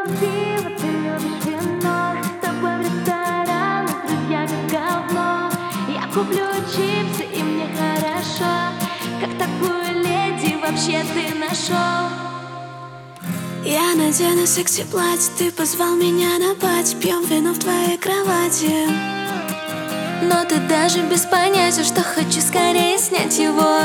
люблю пиво, ты любишь вино. С тобой в ресторан, друзья как говно. Я куплю чипсы, и мне хорошо. Как такую леди вообще ты нашел? Я надену секси-платье, ты позвал меня на пати. Пьем вино в твоей кровати. Но ты даже без понятия, что хочу скорее снять его.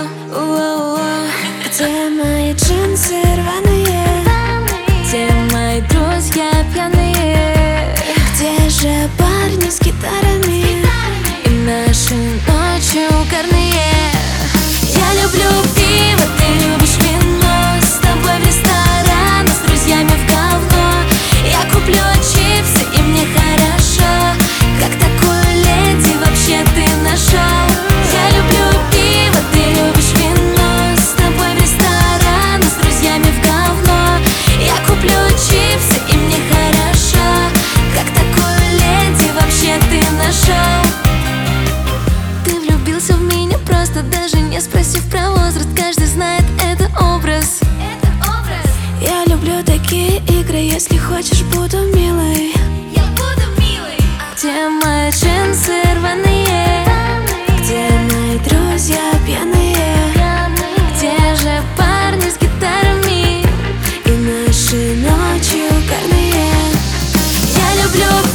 Где мои джинсы рваные? Где мои друзья пьяные? Где же парни с гитарами? И наши ночи угарные. Я люблю пиво, ты любишь вино. С тобой в ресторан, с друзьями в говно. Я куплю чипсы, и мне хорошо. Как такую леди вообще ты нашел? Я люблю пиво, ты любишь вино. С тобой в ресторан, с друзьями в говно. Я куплю чипсы, и мне хорошо. Как такую леди вообще ты нашел? Ты влюбился в меня просто, даже не спросив про возраст. Каждый знает, это образ. Я люблю такие игры, если хочешь, буду милой. Я буду милой. Где мои джинсы рваные? Где мои друзья пьяные? Где же парни с гитарами? И наши ночи угарные. Я люблю